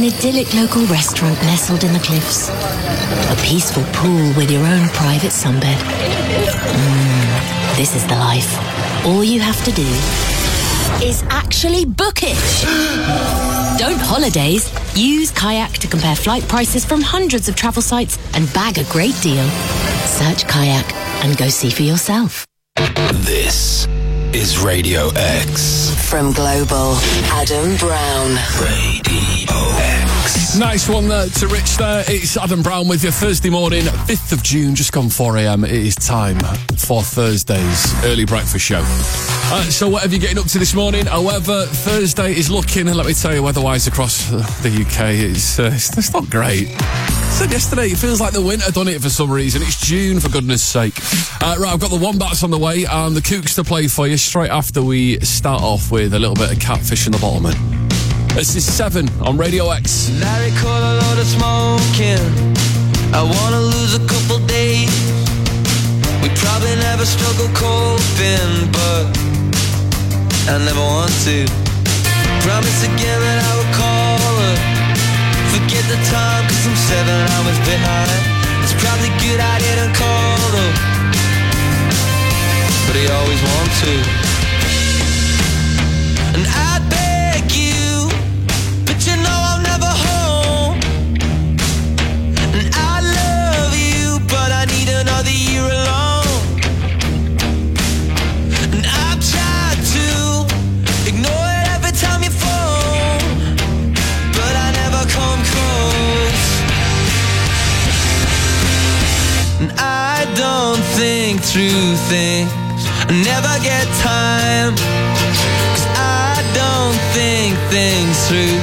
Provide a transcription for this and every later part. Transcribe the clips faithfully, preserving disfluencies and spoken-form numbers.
An idyllic local restaurant nestled in the cliffs. A peaceful pool with your own private sunbed. Mmm, this is the life. All you have to do is actually book it. Don't holidays. Use Kayak to compare flight prices from hundreds of travel sites and bag a great deal. Search Kayak and go see for yourself. This is Radio X. From Global, Adam Brown. Radio X. Nice one there to Rich there. It's Adam Brown with you Thursday morning, fifth of June, just gone four a.m. It is time for Thursday's early breakfast show. Uh, so what have you getting up to this morning? However, Thursday is looking, and let me tell you, weather-wise across the U K, it's, uh, it's, it's not great. I said yesterday, it feels like the winter done it for some reason. It's June, for goodness sake. Uh, right, I've got the Wombats on the way and the Kooks to play for you straight after we start off with a little bit of Catfish and the Bottlemen. This is Seven on Radio X. Larry caught a load of smoking. I wanna lose a couple days. We probably never struggle coping, but I never want to. Promise again that I will call her. Forget the time, cause I'm seven hours behind. It's probably a good idea to call her, but I always want to. And I beg you, but you know I'm never home. And I love you, but I need another year alone. And I've tried to ignore it every time you phone, but I never come close. And I don't think through things, I never get time, cause I don't think things through.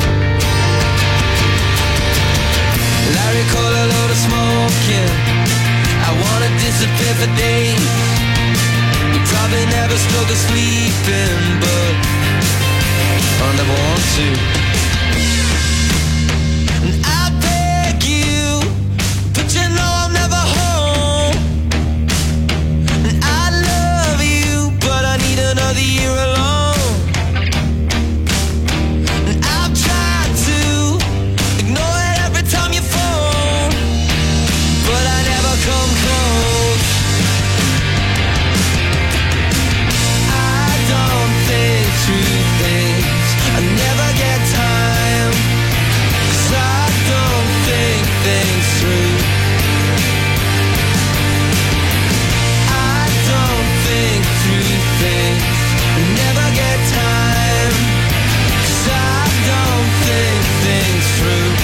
Larry caught a load of smoking. I wanna disappear for days. We probably never struggle sleeping, but I never want to. And I beg you, but you know I'm never home. And I love you, but I need another year alone. And I've tried to ignore it every time you phone, but I never come close. I don't think through things, I never get time, cause I don't think things through. I don't think through things, I never get time, cause I don't think things through.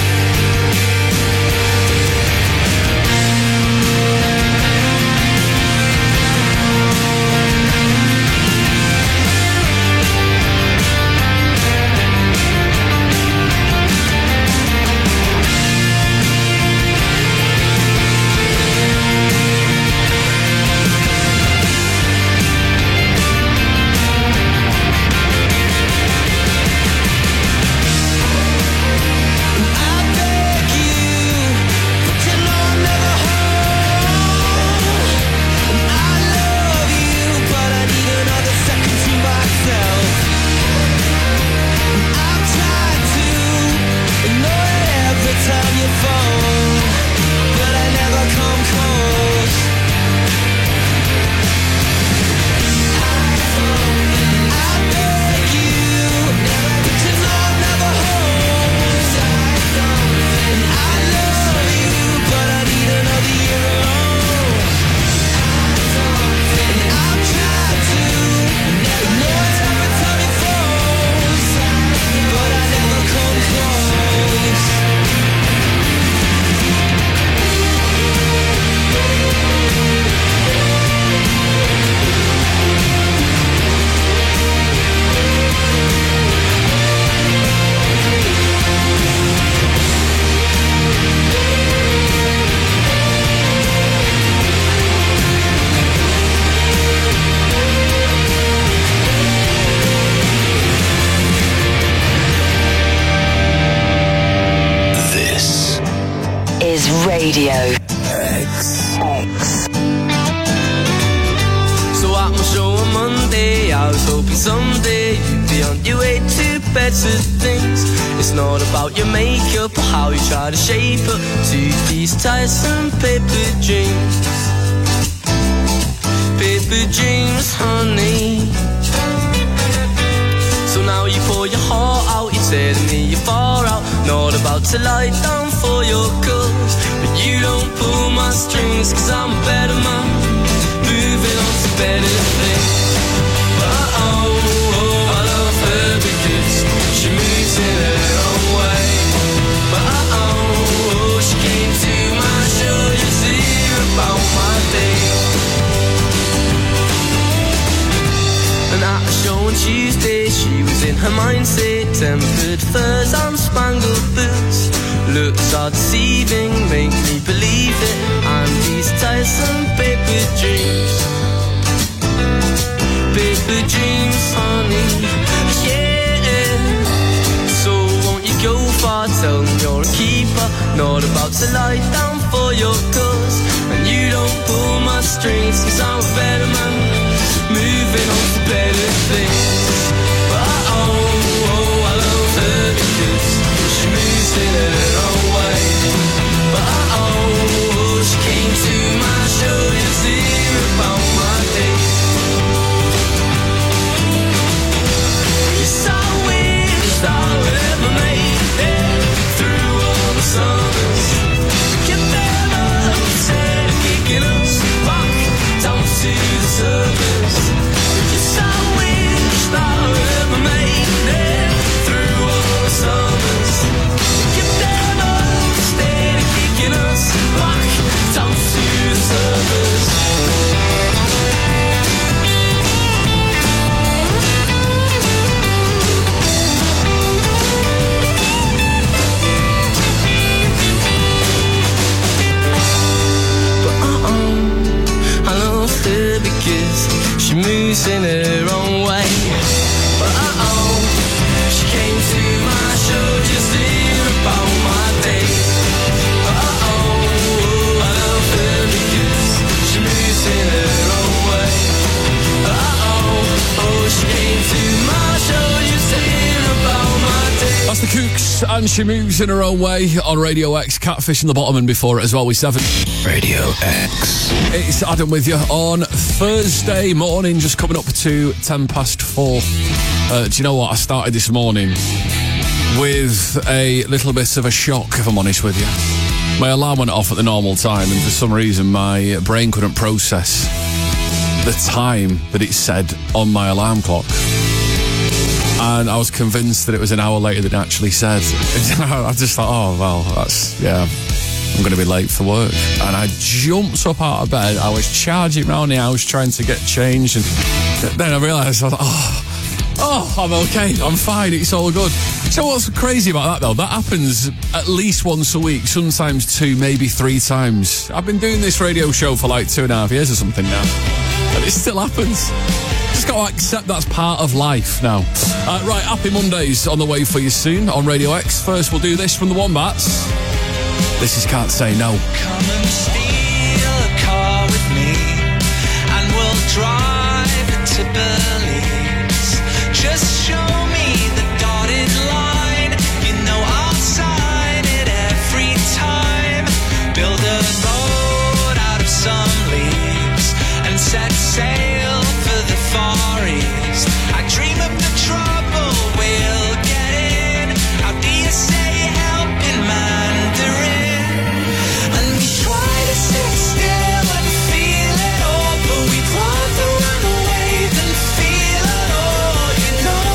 Radio X. X. So I'm sure on Monday I was hoping someday you'd be on your way to better things. It's not about your makeup or how you try to shape up to these tiresome paper dreams. Paper dreams, honey. So now you pour your heart out, you're telling me you're far out, not about to lie down for your cause. But you don't pull my strings, cause I'm a better man, moving on to better things. But oh, oh, I love her because she moves in her own way. But oh, oh, she came to my show just to hear about my day. And at a show on Tuesday, she was in her mindset, tempered furs and spangled boots. Looks are deceiving, make me believe it, and these tiresome paper dreams. Paper dreams, honey, yeah. So won't you go far, tell me you're a keeper, not about to lie down for your cause. And you don't pull my strings, cause I'm a better man, moving on to better things. But oh, oh, I love her because she moves in her own way. But oh, oh, she came to my show just to hear about my day. Yes, I wish I would ever make it through all the summers. Get them up, instead of kicking us back down to the surface. Yes, I wish that I would ever made it through all the summers. Get them up, instead of kicking us back down to the surface. Because she moves in her own way. But uh-oh, she came to my show just to hear about my day. But uh-oh, I love her because she moves in her own way. But uh-oh, oh, she came to my show just to hear about my day. That's the Kooks, and she moves in her own way on Radio X. Catfish in the bottom, and before it as well with seven. Radio X. It's Adam with you on Thursday morning, just coming up to ten past four. Uh, do you know what? I started this morning with a little bit of a shock, if I'm honest with you. My alarm went off at the normal time, and for some reason my brain couldn't process the time that it said on my alarm clock. And I was convinced that it was an hour later than it actually said. I just thought, oh, well, that's, yeah, I'm going to be late for work. And I jumped up out of bed. I was charging around the house trying to get changed. And then I realised, I was like, oh, oh, I'm okay. I'm fine. It's all good. So what's crazy about that, though? That happens at least once a week, sometimes two, maybe three times. I've been doing this radio show for like two and a half years or something now. And it still happens. Just got to accept that's part of life now. Uh, right, happy Mondays on the way for you soon on Radio X. First, we'll do this from the Wombats. This is Can't Say No. Come and steal a car with me, and we'll drive it to Belize. Just show me the dotted line, you know I'll sign it every time. Build a boat out of some leaves and set sail for the Far East. I dream of the trouble we'll get in. How do you say help in Mandarin? And we try to sit still and feel it all, but we'd rather run away than feel it all, you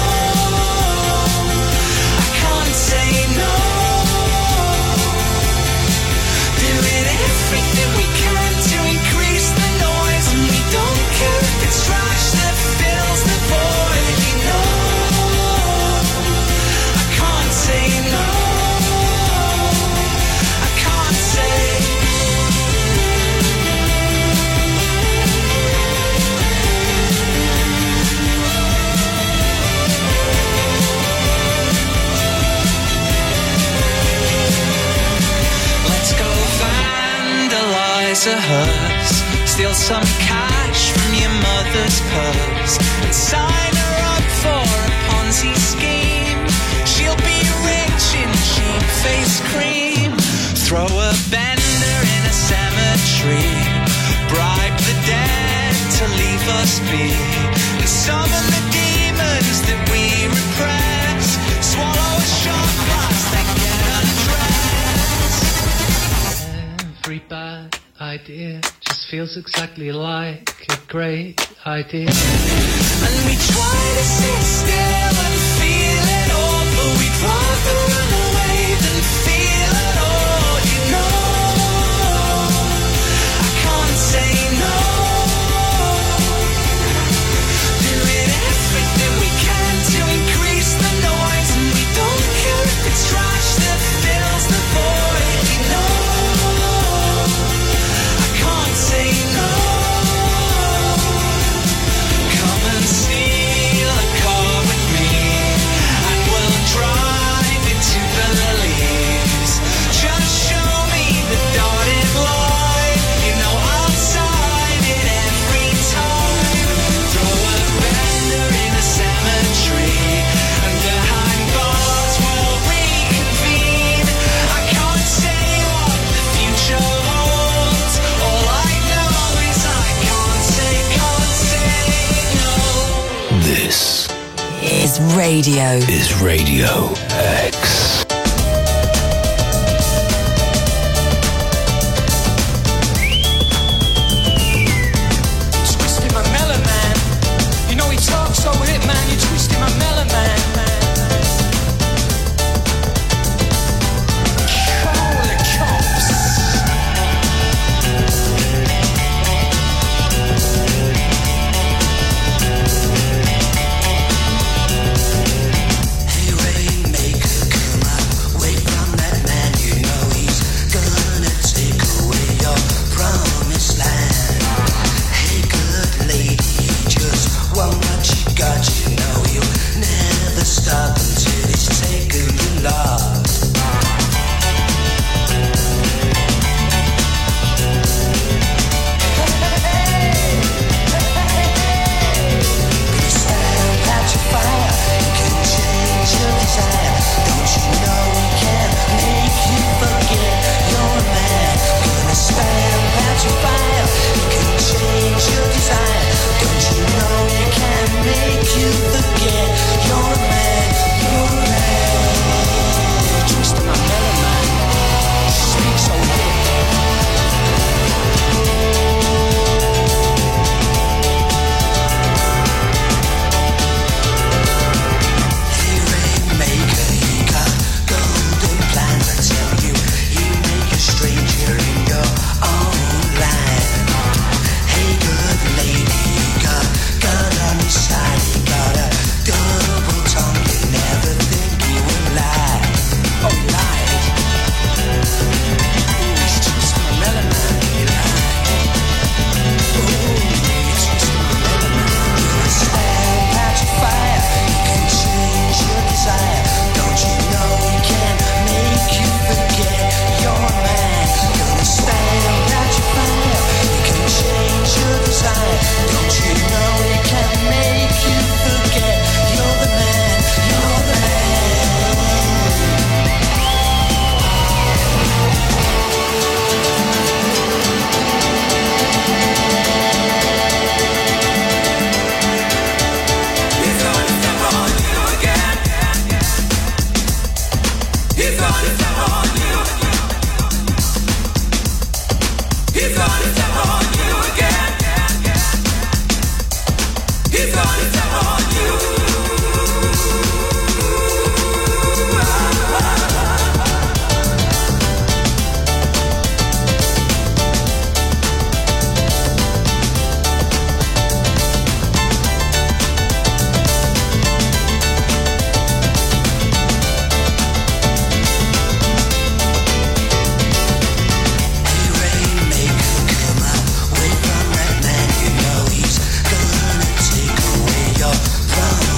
know. I can't say no. Doing everything we can to increase the noise, and we don't care if it's trash that fills the void, you know. I can't say no. I can't say. Let's go vandalize a hearse, steal some cash from your mother's purse, and sign her up for a Ponzi scheme. She'll be rich be. And summon the demons that we repress. Swallow a shot glass, then get undressed. Every bad idea just feels exactly like a great idea. And we try to sit still and feel it all, but we'd rather run away than feel it all, you know. I can't say no. Doing everything we can to increase the noise, and we don't care if it's trash that fills the void, you know. I can't say no. Come and steal a car with me, and we'll drive it to Belize. Just show me the dotted line, you know I'll sign it every time. Throw a bender in a cemetery, and behind bars we'll reconvene. I can't say what the future holds. All I know is I can't say, can't say no. This Is radio. is Radio X. Twisting my melon, man. You know he talks so with it, man. You're twisting my melon, man. Holy cops. Hey, Rainmaker, come away from that man. You know he's gonna take away your promised land. Hey, good lady, you just want what you got. You know you'll never stop until it's taken you lost. Stand at your fire, you can change your desire. Don't you know we can make you forget you're a man? Gonna stand at your fire, you can change your desire. Don't you know you can make you forget you're a man? You're a man. Twisting my melon, man. Speak so weird. Hey, Rainmaker, you got golden plans. I tell you, you make a stranger in your own land. Hey, good lady, you got gun on your side. You got a double tongue. You never think you will lie. Oh, lie. Ooh, you twist my melon, man. You lie. Ooh, you twist my melon, man. You stand at your fire. You can change your desire. Don't you know we can make you forget you're a man? Gonna stand at your fire. You can change your desire. Don't you know we can make you forget you're the man? You're the man. He's gonna step on you again. He's gonna step on you. He's gonna step on you again. He's gonna step on you. Hey, Rainmaker, come away from that man. You know he's gonna take away your promise.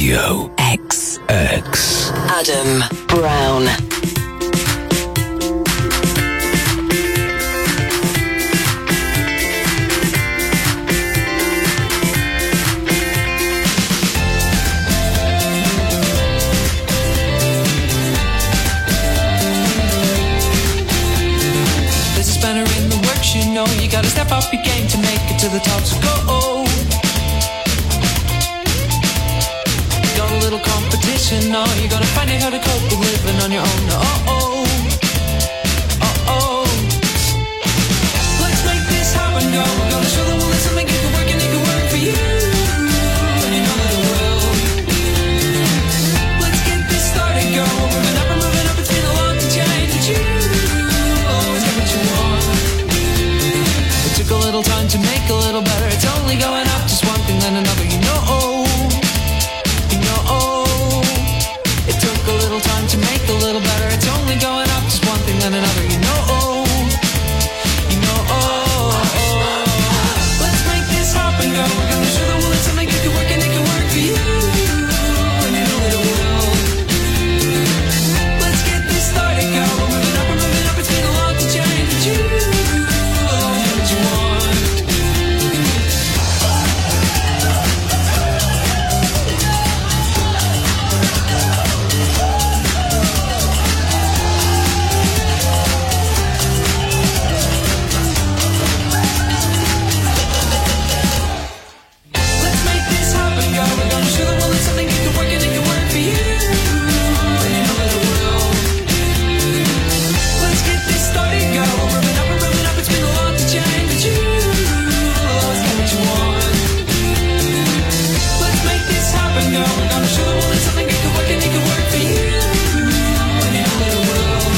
Radio X. X. Adam Brown. There's a spanner in the works, you know. You gotta step up your game to make it to the top, so go. Got a little competition, no. You gotta find out how to cope with living on your own, oh-oh. Oh-oh. Let's make this happen, go. We're gonna show the world that something can work and it can work for you. And you know that it will. Let's get this started, go. We're moving up, we're moving up, it's been a long to change, but you always get what you want. It took a little time to make a little better. It's only going up, just one thing then another, you know. You know. It took a little time to make a little better. It's only going up, just one thing then another, you know. You know. Let's make this happen, go. We're gonna show the world that something good can work and it can work for you. And you know that it will. Let's get this started, go. We're moving up, we're moving up. It's been a long to change, but you always get what you want. Let's make this happen, go. We're gonna show the world that something good can work and it can work for you. And you know that it will. Let's get this started, go. We're moving up, we're moving up. It's been a lot to change, but you always get what you want. Let's make this happen, go. We're gonna show the world that something good can work and it can work for you. And you know that it will.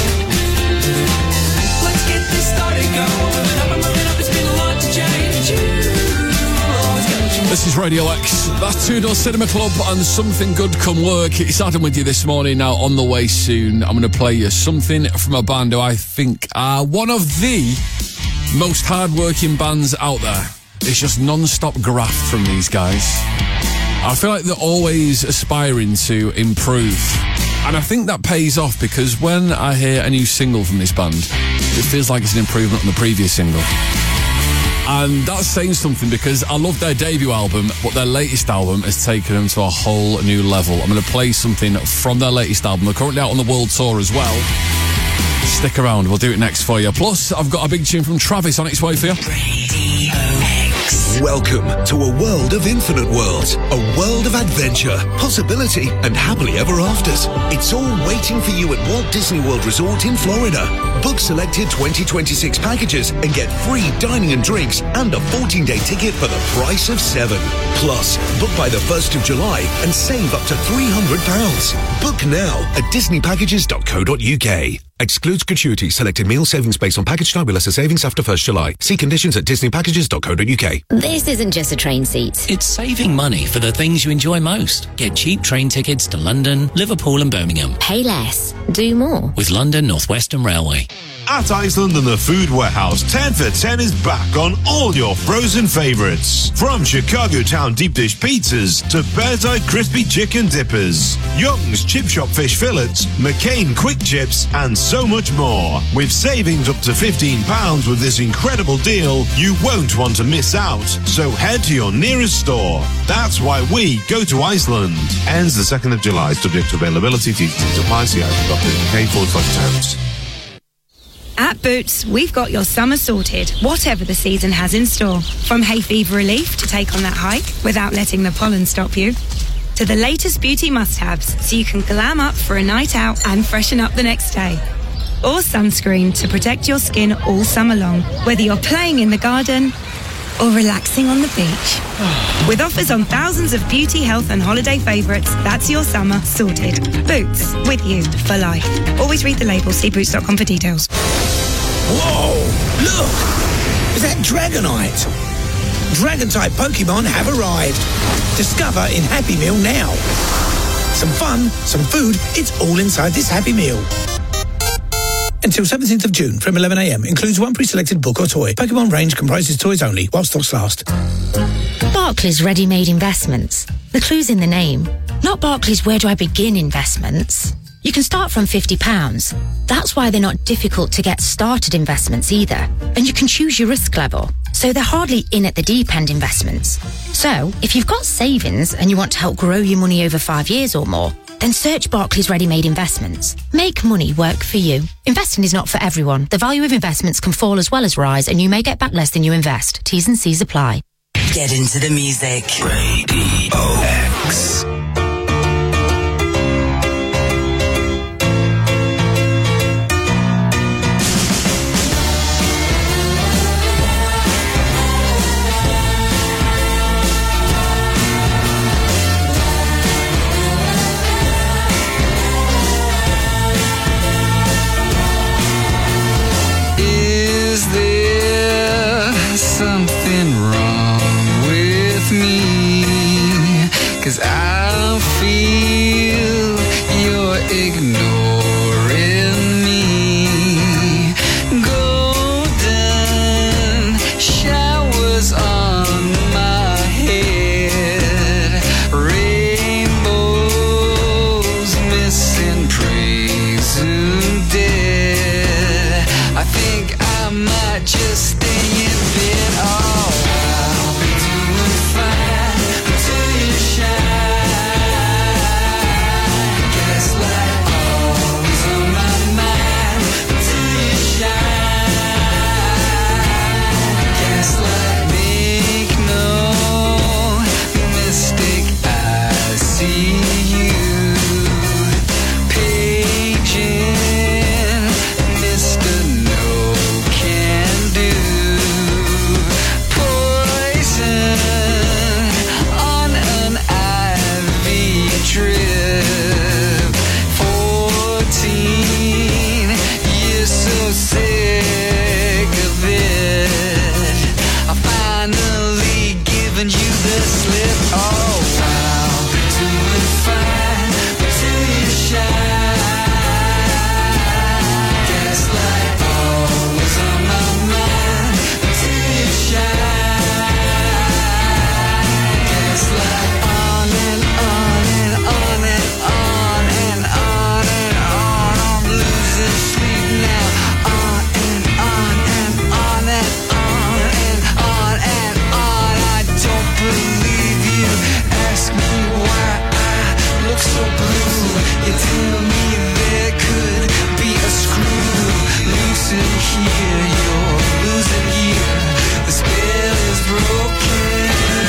Let's get this started, go. We're moving up, we're moving up. It's been a lot to change, but you always get what you want. This is Radio X. That's Two Door Cinema Club and Something Good Come Work. It's Adam with you this morning. Now, on the way soon, I'm going to play you something from a band who I think are one of the most hard-working bands out there. It's just non-stop graft from these guys. I feel like they're always aspiring to improve. And I think that pays off because when I hear a new single from this band, it feels like it's an improvement on the previous single. And that's saying something because I love their debut album, but their latest album has taken them to a whole new level. I'm going to play something from their latest album. They're currently out on the world tour as well. Stick around, we'll do it next for you. Plus, I've got a big tune from Travis on its way for you. Radio X. Welcome to a world of infinite worlds, a world of adventure, possibility, and happily ever afters. It's all waiting for you at Walt Disney World Resort in Florida. Book selected twenty twenty-six packages and get free dining and drinks and a fourteen-day ticket for the price of seven. Plus, book by the first of July and save up to three hundred pounds. Book now at disney packages dot co dot uk. Excludes gratuity. Selected meal savings based on package type with lesser savings after first July. See conditions at disney packages dot co dot uk. This isn't just a train seat. It's saving money for the things you enjoy most. Get cheap train tickets to London, Liverpool and Birmingham. Pay less, do more. With London North Western Railway. At Iceland and the Food Warehouse, ten for ten is back on all your frozen favourites. From Chicago Town deep dish pizzas to Bear's Eye crispy chicken dippers, Young's Chip Shop fish fillets, McCain quick chips, and so much more. With savings up to fifteen pounds with this incredible deal, you won't want to miss out. So head to your nearest store. That's why we go to Iceland. Ends the second of July, subject to availability. T T supply, see item dot co dot uk forward slash terms. At Boots, we've got your summer sorted, whatever the season has in store. From hay fever relief to take on that hike without letting the pollen stop you, to the latest beauty must-haves so you can glam up for a night out and freshen up the next day. Or sunscreen to protect your skin all summer long, whether you're playing in the garden or relaxing on the beach. With offers on thousands of beauty, health and holiday favourites, that's your summer sorted. Boots, with you for life. Always read the label, see boots dot com for details. Whoa! Look! Is that Dragonite? Dragon-type Pokemon have arrived. Discover in Happy Meal now. Some fun, some food, it's all inside this Happy Meal. Until seventeenth of June from eleven a m. Includes one pre-selected book or toy. Pokemon range comprises toys only while stocks last. Barclays Ready-Made Investments. The clue's in the name. Not Barclays Where Do I Begin Investments. You can start from fifty pounds. That's why they're not difficult to get started investments either. And you can choose your risk level. So they're hardly in at the deep end investments. So if you've got savings and you want to help grow your money over five years or more, then search Barclays Ready-Made Investments. Make money work for you. Investing is not for everyone. The value of investments can fall as well as rise, and you may get back less than you invest. T's and C's apply. Get into the music. Radio X. Is there something wrong with me? 'Cause I feel you're ignoring me. Golden showers on my head, rainbows missing, presumed dead. I think I might just stay in bed. Oh, I'll be doing fine until you shine. Gaslight always on my mind until you shine. Gaslight, make no mistake, I see you. Paging Mister No Can Do. Poison on an I V drip. Fourteen years so sick of it. I finally given you the slip. Oh, I'll be doing fine until you shine. Gaslight always on my mind until you shine. Gaslight on and on and on and on and on and on. I'm losing sleep now. On and on and on and on and on and on. I don't believe you. Ask me why I look so blue. You tell me there could be a screw loose in here. You're losing here. The spell is broken.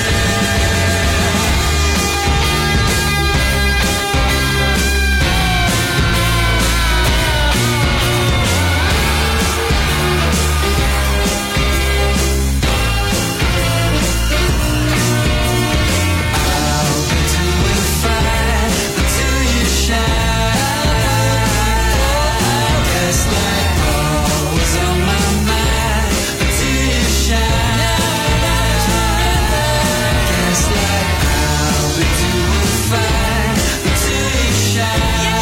I'll be doing fine until you shine. Gaslight always on my mind until you shine. Gaslight, I'll be doing fine until you shine.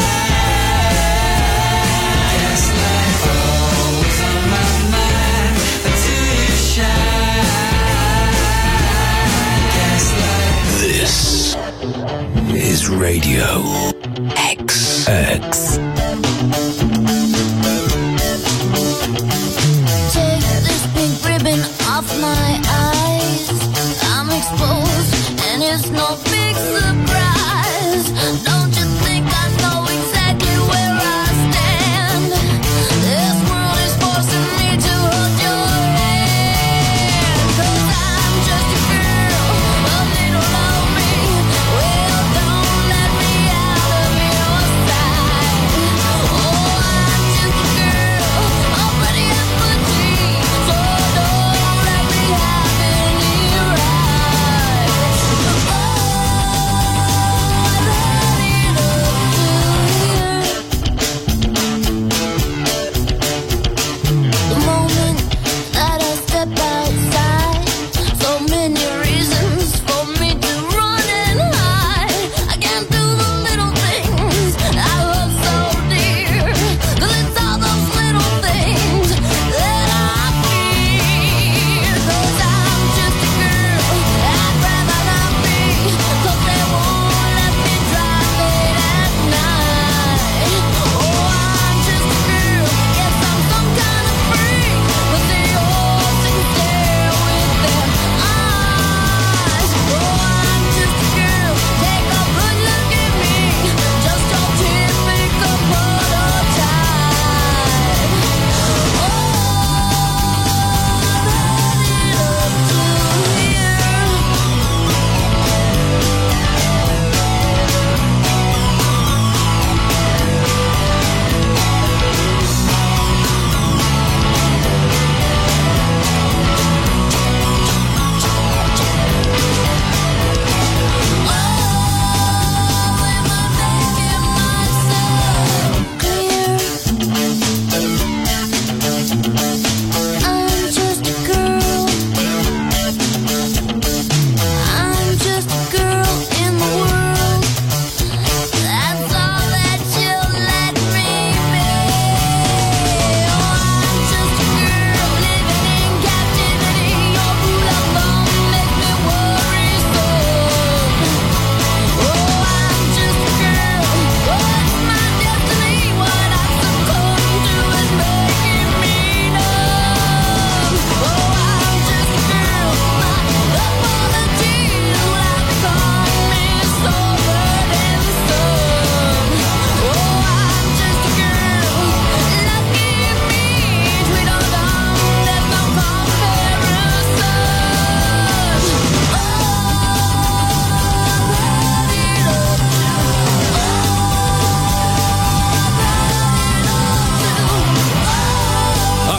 Gaslight always on my mind until you shine. Gaslight. This is Radio X. X. Take this pink ribbon off my eyes. I'm exposed, and it's no big surprise. Don't you think I know exactly where I stand? This world is forcing me to hold your hand. 'Cause I'm just a girl, a little lonely. Well, don't let me out of your sight.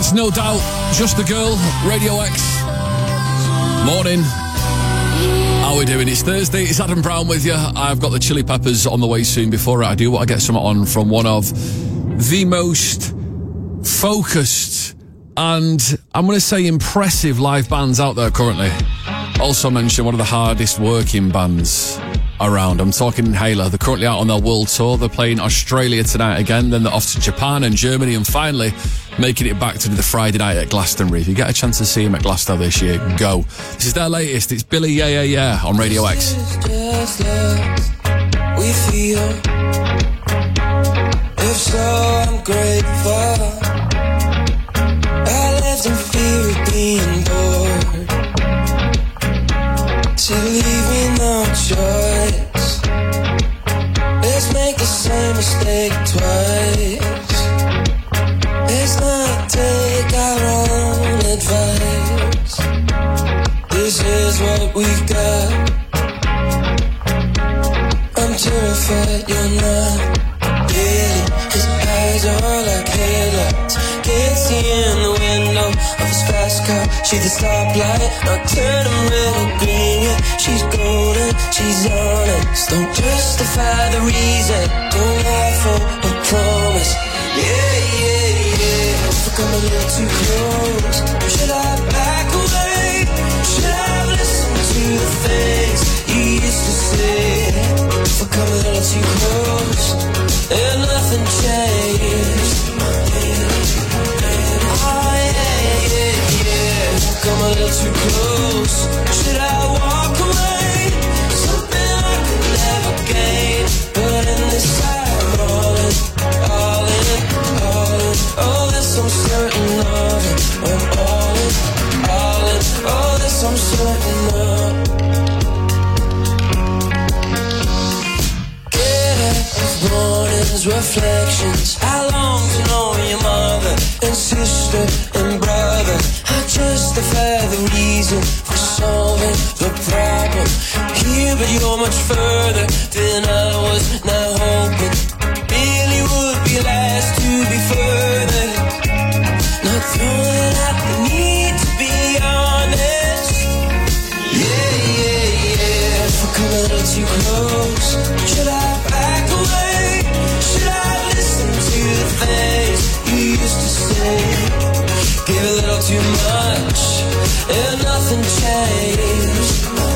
That's No Doubt, Just a Girl, Radio X. Morning. How are we doing? It's Thursday, it's Adam Brown with you. I've got the Chili Peppers on the way soon. Before I do, I get something on from one of the most focused and, I'm going to say, impressive live bands out there currently. Also mention one of the hardest working bands around. I'm talking Inhaler. They're currently out on their world tour. They're playing Australia tonight again, then they're off to Japan and Germany, and finally making it back to the Friday night at Glastonbury. If you get a chance to see them at Glastonbury this year, go. This is their latest. It's Billy Yeah Yeah Yeah on Radio X. Just love we feel. If so, I'm grateful. I lived in fear of being bored. To leave me no choice. Let's make the same mistake twice. Let's not take our own advice. This is what we've got. I'm terrified you're not. Really, his eyes are like headlights. Can't see in the window of his fast car. She's the stoplight, now turn him red or green. Yeah, she's golden, she's honest. Don't justify the reason, don't lie for a promise. Yeah, yeah, yeah. If I come a little too close, should I back away? Should I listen to the things you used to say? If I come a little too close, and nothing changed. Oh yeah, yeah, yeah. Come a little too close. Should I walk away? Something I could never gain. But in this I'm all in, all in, all in. Oh, this I'm certain of it. I'm all in, all in. Oh, this I'm certain of. Mornings, reflections. I long to know your mother and sister and brother. I justify the reason for solving the problem here, but you're much further than I was now hoping. Really would be last to be further. Not throwing out the need to be honest. Yeah, yeah, yeah. If I come a little too close, should I back away? Should I listen to the things you used to say? Give a little too much and nothing changed.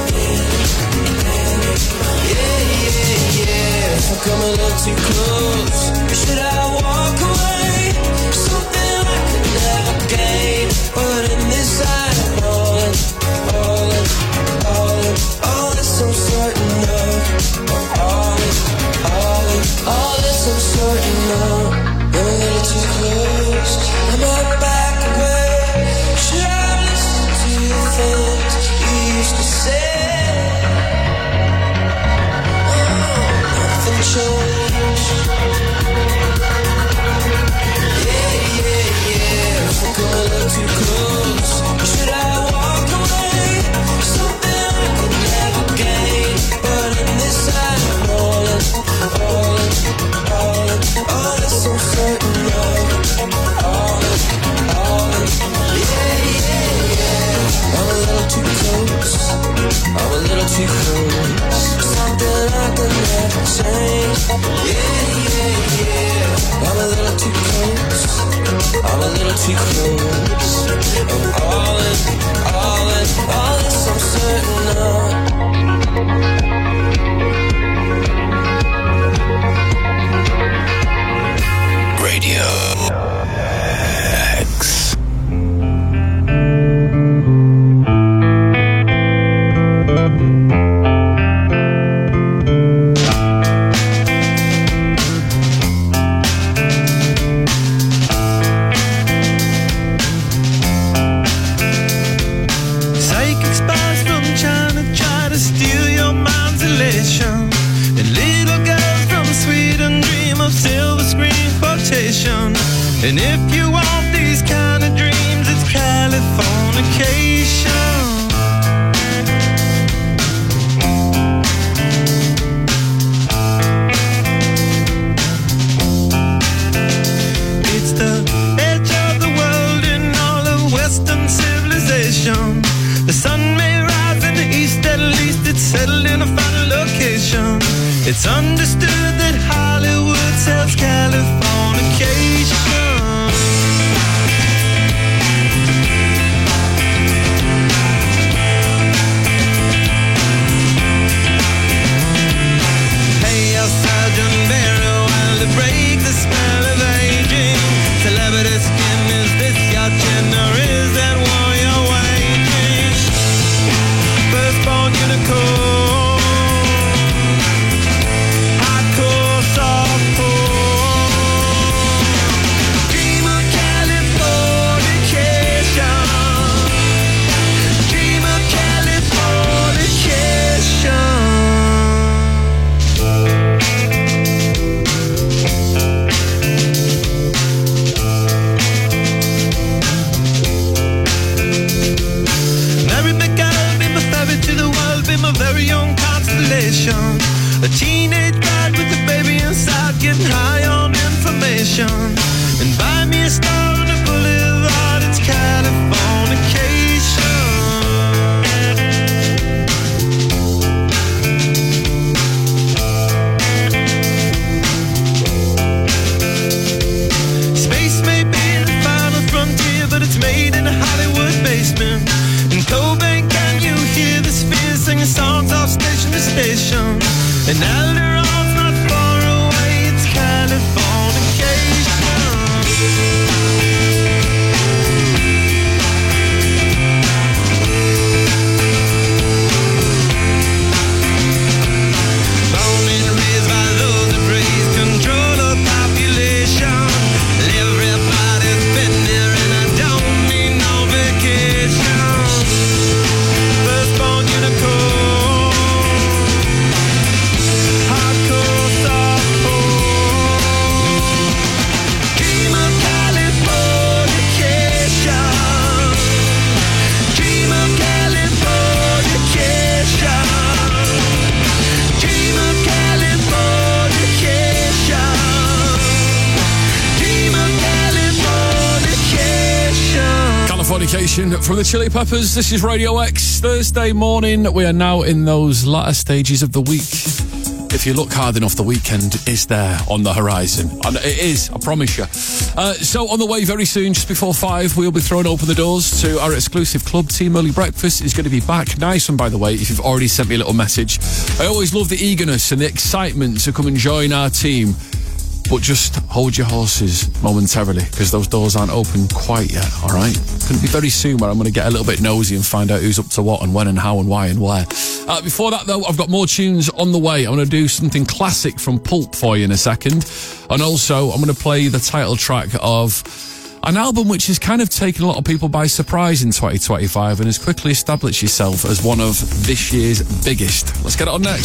Yeah, yeah, yeah. If I come a little too close, should I walk away? Something I could never gain. But in this I'm all in, all in, all in. All this I'm certain of. All in, all in, all this I'm certain of. I'm a little too close. I might back away. Should I listen to the things you used to say? Oh, nothing changed. Yeah, yeah, yeah. If I come a little too close, should I walk away? Something I could never gain. But in this I'm all in, all in, all in. All this I'm certain of. All in, all in. Yeah, yeah, yeah. I'm a little too close. I'm a little too close. Something I could never change. Yeah, yeah, yeah. I'm a little too close. I'm a little too close. I'm all in, all in. All this I'm certain of. Radio X. dedication from the Chili Peppers. This is Radio X. Thursday morning. We are now in those latter stages of the week. If you look hard enough, the weekend is there on the horizon. And it is, I promise you. Uh, so on the way very soon, just before five, we'll be throwing open the doors to our exclusive club. Team Early Breakfast is going to be back. Nice one, by the way, if you've already sent me a little message. I always love the eagerness and the excitement to come and join our team. But just hold your horses momentarily, because those doors aren't open quite yet, all right? Couldn't be very soon where I'm going to get a little bit nosy and find out who's up to what and when and how and why and where. Uh, before that, though, I've got more tunes on the way. I'm going to do something classic from Pulp for you in a second. And also, I'm going to play the title track of an album which has kind of taken a lot of people by surprise in twenty twenty-five and has quickly established itself as one of this year's biggest. Let's get it on next.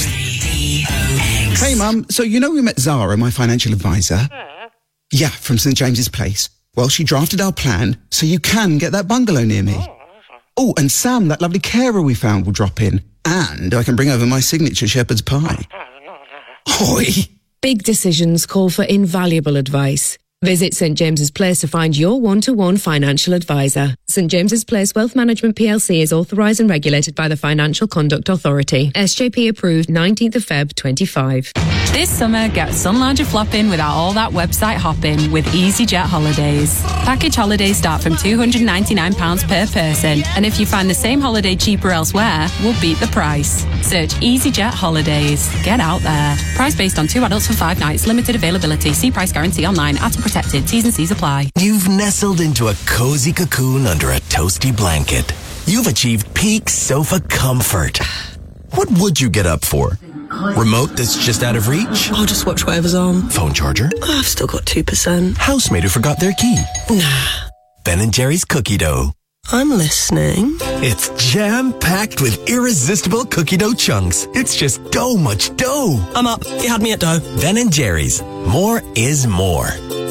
Hey, Mum. So you know we met Zara, my financial advisor? Yeah, from St James's Place. Well, she drafted our plan so you can get that bungalow near me. Oh, and Sam, that lovely carer we found, will drop in. And I can bring over my signature shepherd's pie. Oi! Big decisions call for invaluable advice. Visit St James's Place to find your one-to-one financial advisor. St James's Place Wealth Management P L C is authorised and regulated by the Financial Conduct Authority. S J P approved nineteenth of February twenty-five. This summer, get sun lounger flopping without all that website hopping with EasyJet Holidays. Package holidays start from two hundred ninety-nine pounds per person, and if you find the same holiday cheaper elsewhere, we'll beat the price. Search EasyJet Holidays. Get out there. Price based on two adults for five nights. Limited availability. See price guarantee online at protected. T's and C's apply. You've nestled into a cozy cocoon under a toasty blanket. You've achieved peak sofa comfort. What would you get up for? Remote that's just out of reach? I'll just watch whatever's on. Phone charger? Oh, I've still got two percent. Housemate who forgot their key? Nah. Ben and Jerry's cookie dough. I'm listening. It's jam-packed with irresistible cookie dough chunks. It's just dough much dough. I'm up. You had me at dough. Ben and Jerry's. More is more.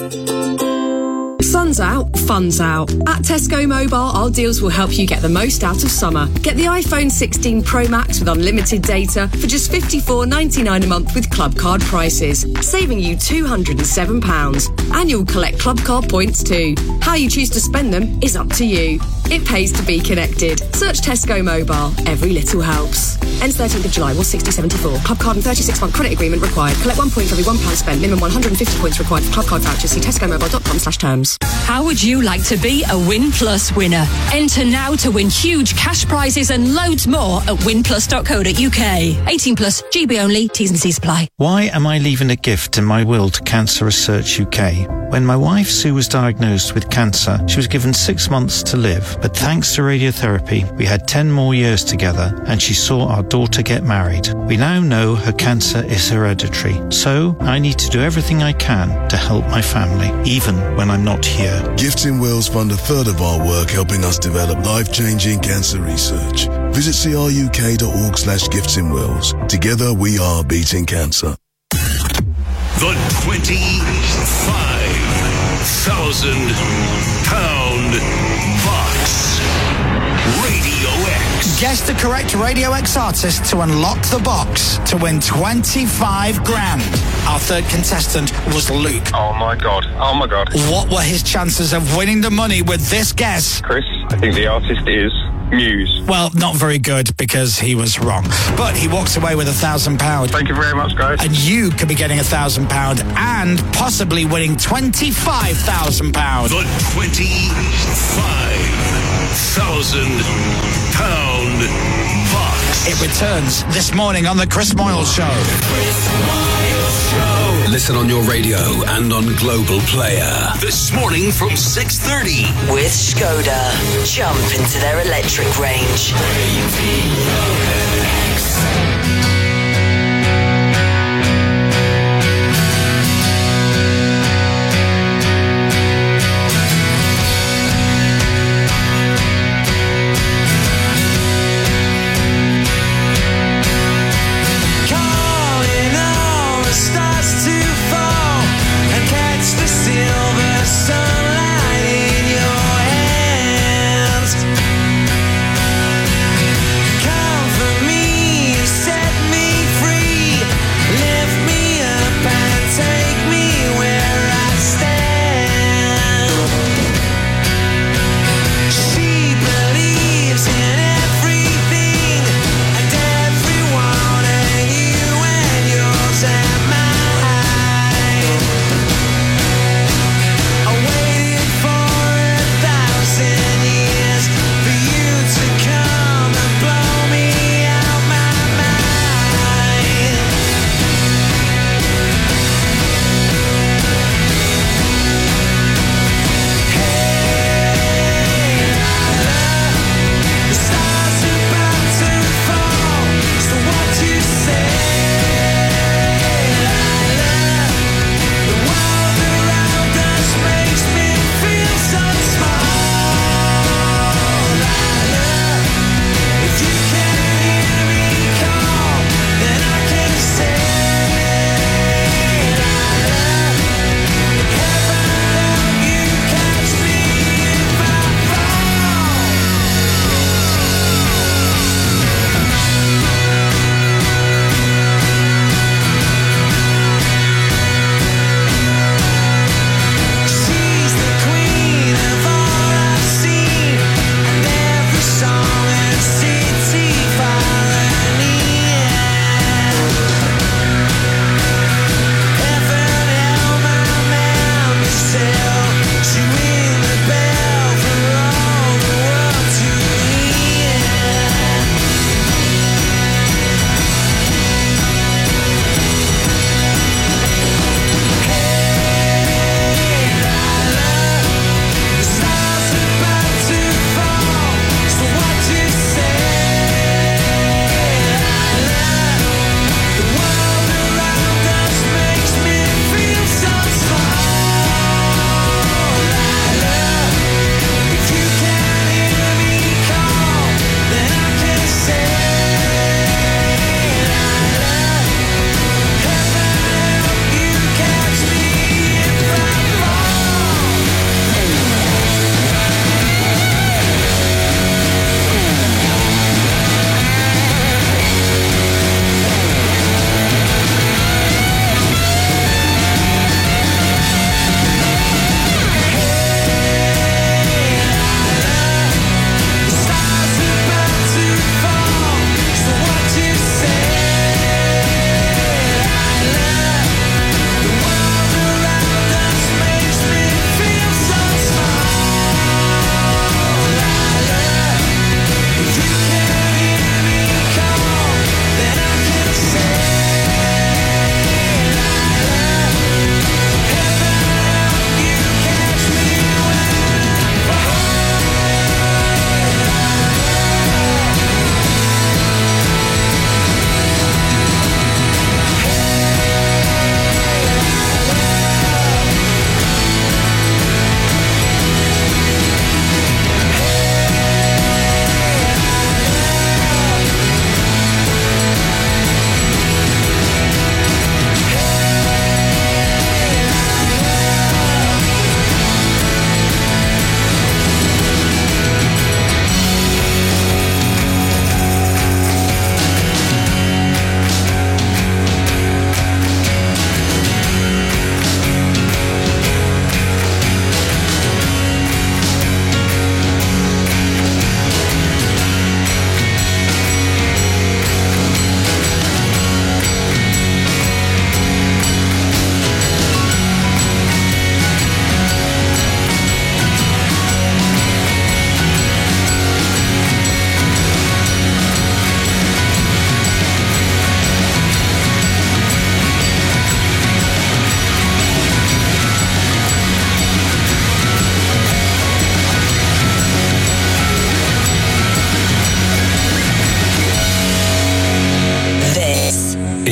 Sun's out, fun's out. At Tesco Mobile, our deals will help you get the most out of summer. Get the iPhone sixteen Pro Max with unlimited data for just fifty-four ninety-nine a month with Club Card prices, saving you two hundred seven pounds. And you'll collect Club Card points too. How you choose to spend them is up to you. It pays to be connected. Search Tesco Mobile. Every little helps. Ends thirteenth of July, one sixty seventy-four. Club Card and thirty-six month credit agreement required. Collect one point for every one pound spent. Minimum one hundred fifty points required for Club Card vouchers. See tescomobile.com slash terms. How would you like to be a Win Plus winner? Enter now to win huge cash prizes and loads more at win plus dot co dot uk. eighteen plus, G B only, T's and C's apply. Why am I leaving a gift in my will to Cancer Research U K? When my wife Sue was diagnosed with cancer, she was given six months to live. But thanks to radiotherapy, we had ten more years together and she saw our daughter get married. We now know her cancer is hereditary. So I need to do everything I can to help my family, even when I'm not here. Gifts in Wills fund a third of our work helping us develop life-changing cancer research. Visit c r u k dot org slash gifts in wills. Together we are beating cancer. The twenty-five thousand pound box. Radio X. Guess the correct Radio X artist to unlock the box to win twenty-five grand. Our third contestant was Luke. Oh my god. Oh my god. What were his chances of winning the money with this guess? Chris, I think the artist is Muse. Well, not very good because he was wrong. But he walks away with a thousand pound. Thank you very much, guys. And you could be getting a thousand pound and possibly winning twenty-five thousand pounds. The twenty-five thousand pound box. It returns this morning on the Chris Moyle Show. Chris Moyle Show. Listen on your radio and on Global Player. This morning from six thirty. With Skoda. Jump into their electric range. Come for me, say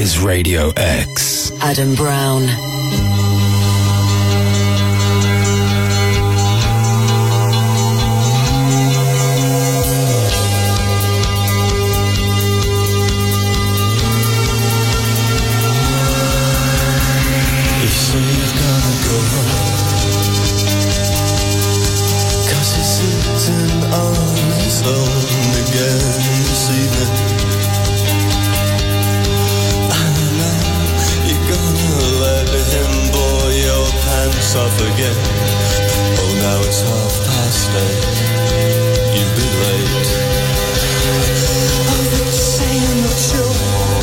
is Radio X. Adam Brown. Off again. Oh, now it's half past eight. You'd be late. I've been saying that you're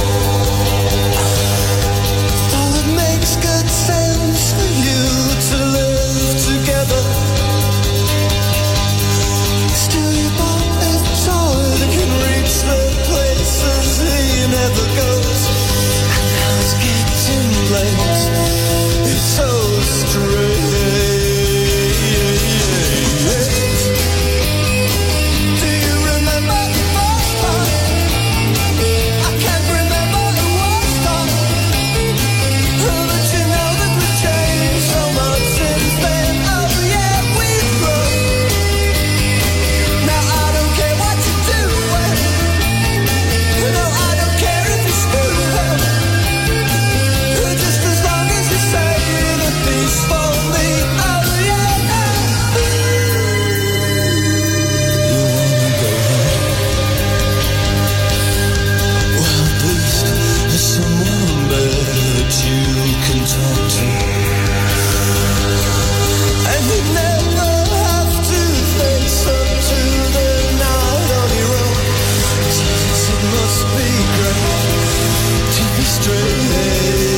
all it makes good sense for you to live together. Still, you bought a toy that can reach the places he never goes. And now it's getting late. It's so strange. Do you remember the first time? I can't remember the worst time. But you know that we've changed so much since then. Oh yeah, we've grown. Now I don't care what you do. No, I don't care if you screw up. Just as long as you say peace for me, oh yeah. You wanna go home? Well, at least there's someone better that you can talk to. And you never have to face up to the night on your own. Since it must be great to be straight.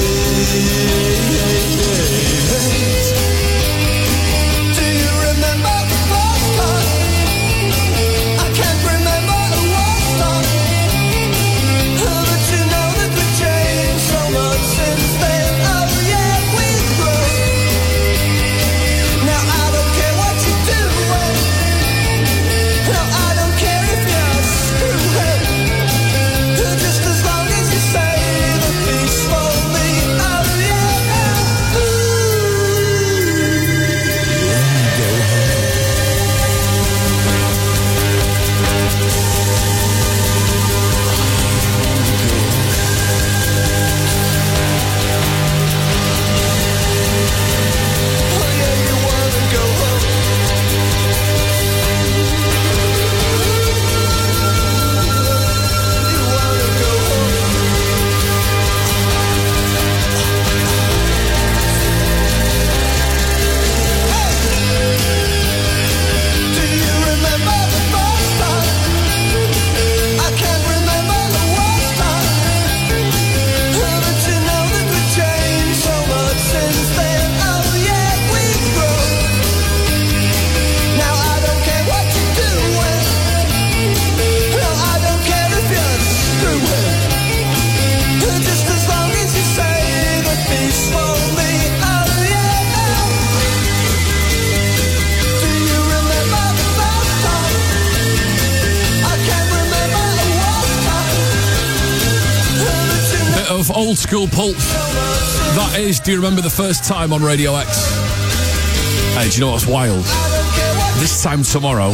Old school pulp. That is, do you remember the first time on Radio X? Hey, do you know what's wild? This time tomorrow,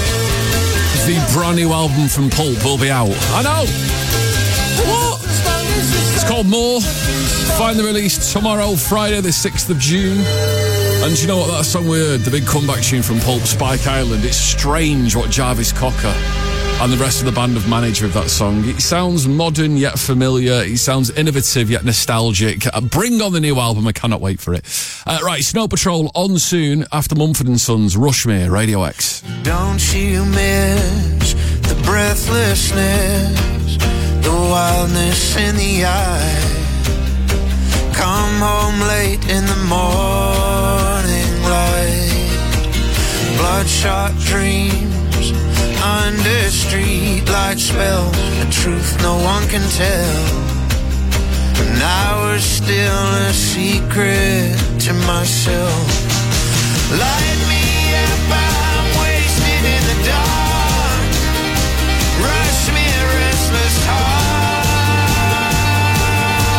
the brand new album from Pulp will be out. I know! What? It's called More. Finally released tomorrow, Friday the sixth of June. And do you know what, that song we heard, the big comeback tune from Pulp, Spike Island, it's strange what Jarvis Cocker and the rest of the band have managed with that song. It sounds modern yet familiar. It sounds innovative yet nostalgic. Uh, bring on the new album. I cannot wait for it. Uh, right, Snow Patrol on soon after Mumford and Sons, Rushmere, Radio X. Don't you miss the breathlessness, the wildness in the eye? Come home late in the morning light, bloodshot dreams under streetlight spell, a truth no one can tell. And I was still a secret to myself. Light me up, I'm wasted in the dark. Rush me, restless heart.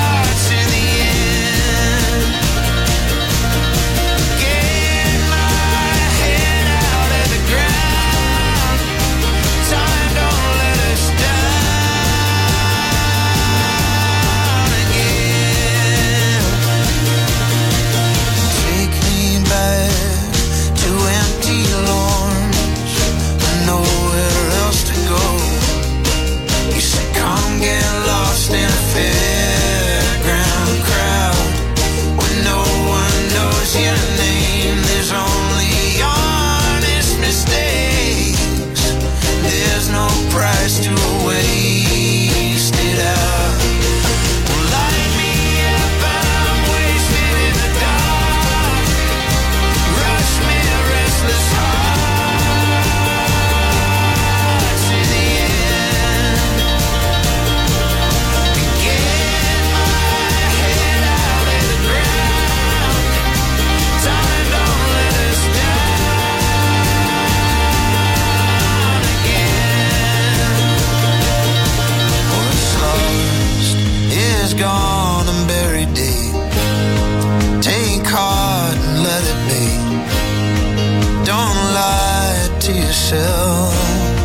yourself.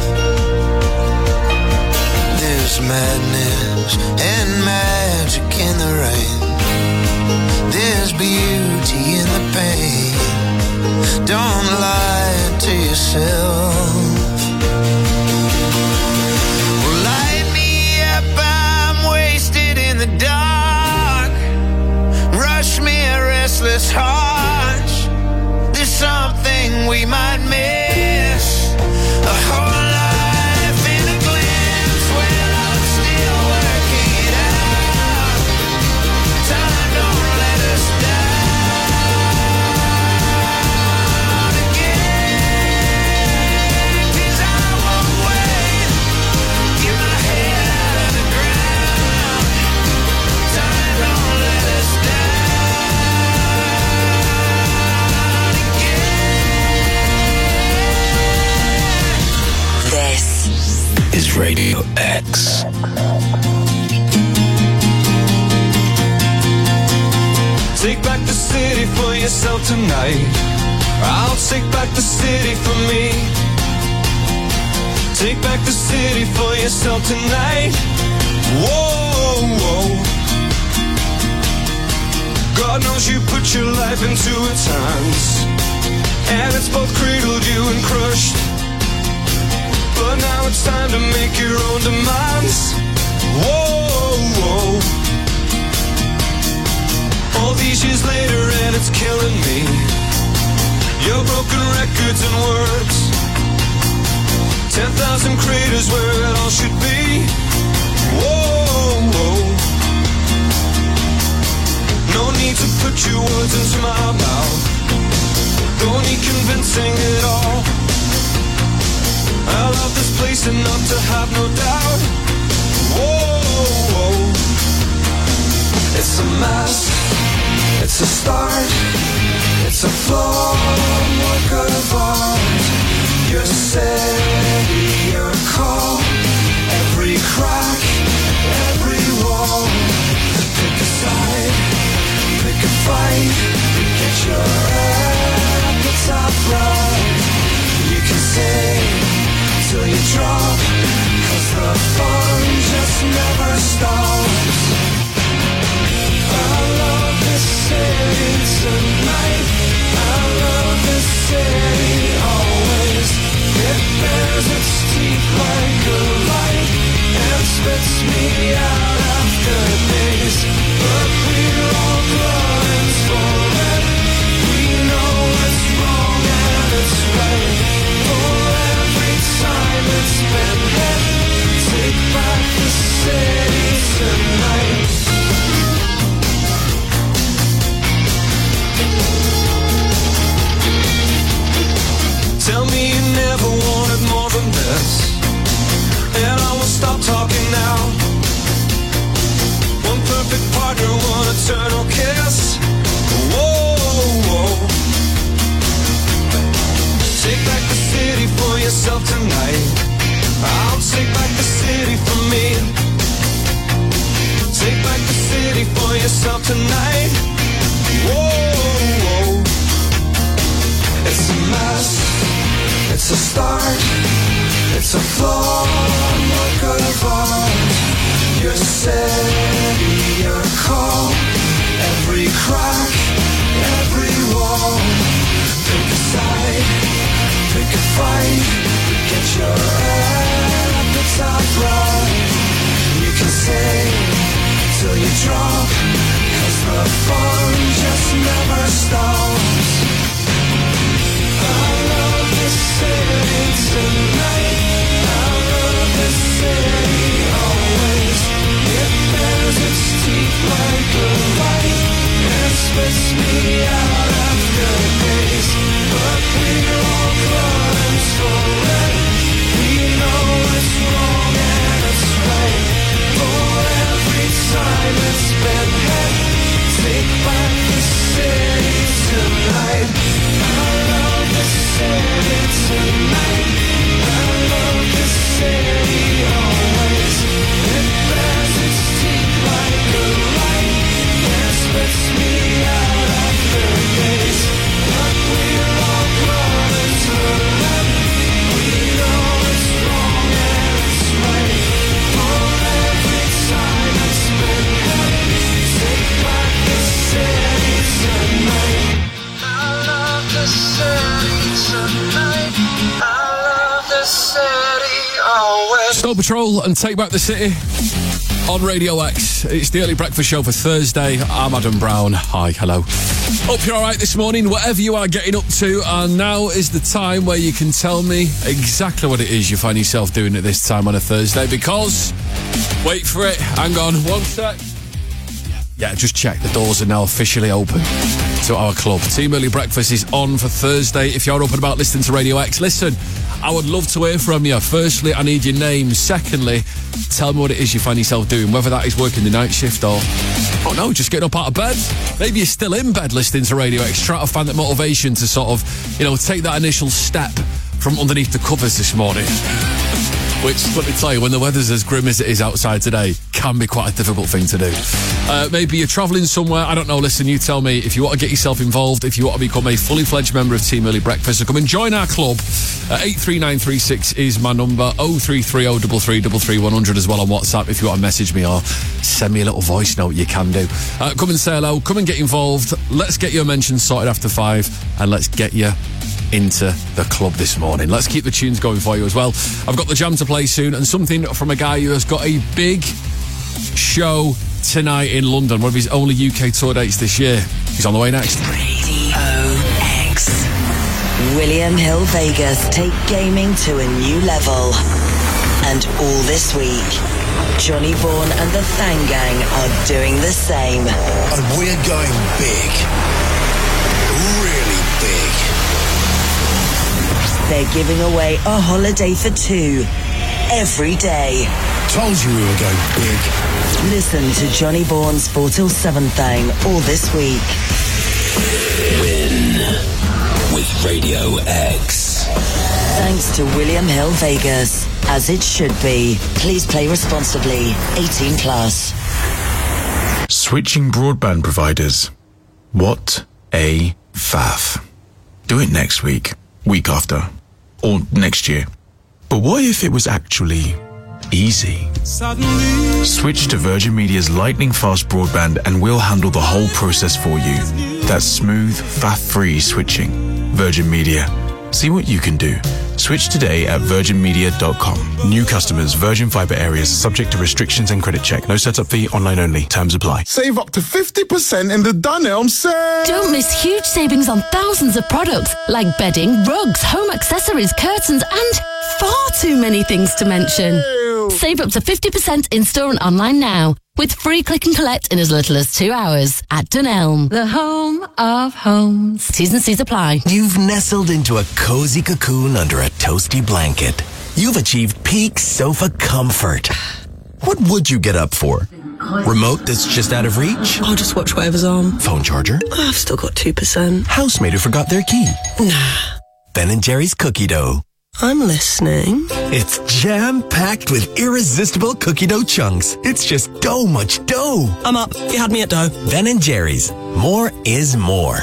There's madness and magic in the rain. There's beauty in the pain. Don't lie to yourself. Well, light me up, I'm wasted in the dark. Rush me a restless heart. There's something we might miss. A whole life in a glimpse. Well, I'm still working it out. Time don't let us down again. 'Cause I won't wait. Get my head out of the ground. Time don't let us down again. This is Radio X. Take back the city for yourself tonight. I'll take back the city for me. Take back the city for yourself tonight. Whoa, whoa. God knows you put your life into its hands, and it's both cradled you and crushed. But now it's time to make your own demands. Whoa, whoa. All these years later and it's killing me. Your broken records and words. Ten thousand craters where it all should be. Whoa, whoa. No need to put your words into my mouth. Don't need convincing at all. I love this place enough to have no doubt. Whoa, whoa. It's a mess. It's a start, it's a flawed work of art. Your city, your call, every crack, every wall. Pick a side, pick a fight, get your appetite right. You can sing till you drop, 'cause the fun just never stops. I love this city tonight. I love this city always. It bares its teeth like a light and spits me out after days. But we're all glutons for it. We know it's wrong and it's right. For every time it's been hit, take back the city tonight. Tell me you never wanted more than this, and I will stop talking now. One perfect partner, one eternal kiss. Whoa, whoa. Take back the city for yourself tonight. I'll take back the city for me. Take back the city for yourself tonight. Whoa, whoa. It's a mess. It's a start, it's a flawed work of art. Your city, your call, every crack, every wall. Pick a side, pick a fight, get your appetite right. You can sing till you drop, 'cause the fun just never stops. I love this city tonight. I love this city always. It bares its teeth like a light and spits me out after days. But we're all glutons for it. We know it's wrong and it's right. For every time it's been hit, take back the city tonight. I love this city tonight. I love this city always. It bears its teeth like a light and spits me out after days. But we're all glutons Soul Patrol and Take Back the City on Radio X. It's the early breakfast show for Thursday. I'm Adam Brown. Hi, hello. Hope you're all right this morning, whatever you are getting up to. And now is the time where you can tell me exactly what it is you find yourself doing at this time on a Thursday. Because, wait for it, hang on, one sec. Yeah, just check. The doors are now officially open to our club. Team Early Breakfast is on for Thursday. If you're up and about listening to Radio X, listen, I would love to hear from you. Firstly, I need your name. Secondly, tell me what it is you find yourself doing, whether that is working the night shift or, oh no, just getting up out of bed. Maybe you're still in bed listening to Radio X, trying to find that motivation to sort of, you know, take that initial step from underneath the covers this morning. Which, let me tell you, when the weather's as grim as it is outside today, can be quite a difficult thing to do. Uh, maybe you're travelling somewhere, I don't know, listen, you tell me. If you want to get yourself involved, if you want to become a fully fledged member of Team Early Breakfast, so come and join our club. Uh, eight three nine three six is my number, oh three three oh three three three three one hundred as well on WhatsApp. If you want to message me or send me a little voice note, you can do. Uh, come and say hello, come and get involved. Let's get your mentions sorted after five, and let's get you into the club this morning. Let's keep the tunes going for you as well. I've got the jam to play soon and something from a guy who has got a big show tonight in London, one of his only U K tour dates this year. He's on the way next. Radio X. William Hill Vegas take gaming to a new level. And all this week, Johnny Bourne and the Thang Gang are doing the same. And we're going big. Really big. They're giving away a holiday for two every day. Told you we were going big. Listen to Johnny Bourne's four till seven thing all this week. Win with Radio X. Thanks to William Hill Vegas. As it should be. Please play responsibly. eighteen plus. Switching broadband providers. What a faff. Do it next week, week after, or next year. But what if it was actually easy? Suddenly. Switch to Virgin Media's lightning fast broadband and we'll handle the whole process for you. That's smooth, faff-free switching. Virgin Media. See what you can do. Switch today at virgin media dot com. New customers, Virgin Fibre areas, subject to restrictions and credit check. No setup fee, online only. Terms apply. Save up to fifty percent in the Dunelm sale. Don't miss huge savings on thousands of products like bedding, rugs, home accessories, curtains, and far too many things to mention. Ew. Save up to fifty percent in-store and online now with free click and collect in as little as two hours at Dunelm, the home of homes. T's and C's apply. You've nestled into a cozy cocoon under a toasty blanket. You've achieved peak sofa comfort. What would you get up for? Remote that's just out of reach? I'll just watch whatever's on. Phone charger? I've still got two percent. Housemate who forgot their key? Nah. Ben and Jerry's cookie dough. I'm listening. It's jam-packed with irresistible cookie dough chunks. It's just dough much dough. I'm up. You had me at dough. Ben and Jerry's. More is more.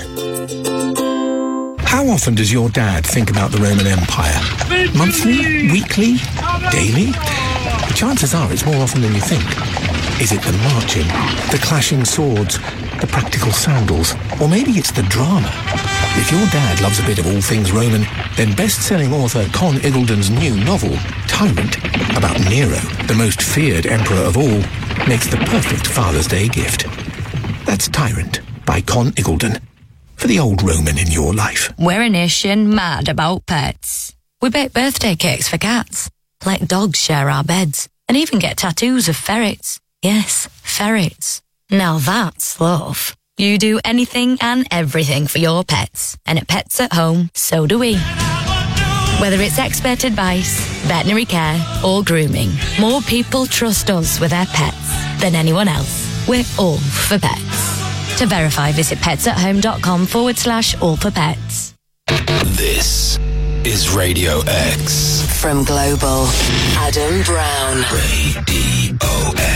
How often does your dad think about the Roman Empire? Monthly? Weekly? Daily? The chances are it's more often than you think. Is it the marching, the clashing swords, the practical sandals, or maybe it's the drama? If your dad loves a bit of all things Roman, then best-selling author Con Iggulden's new novel, Tyrant, about Nero, the most feared emperor of all, makes the perfect Father's Day gift. That's Tyrant by Con Iggulden. For the old Roman in your life. We're a nation mad about pets. We bake birthday cakes for cats, let dogs share our beds, and even get tattoos of ferrets. Yes, ferrets. Now that's love. You do anything and everything for your pets. And at Pets at Home, so do we. Whether it's expert advice, veterinary care, or grooming, more people trust us with their pets than anyone else. We're all for pets. To verify, visit petsathome.com forward slash all for pets. This is Radio X. From Global, Adam Brown. Radio X.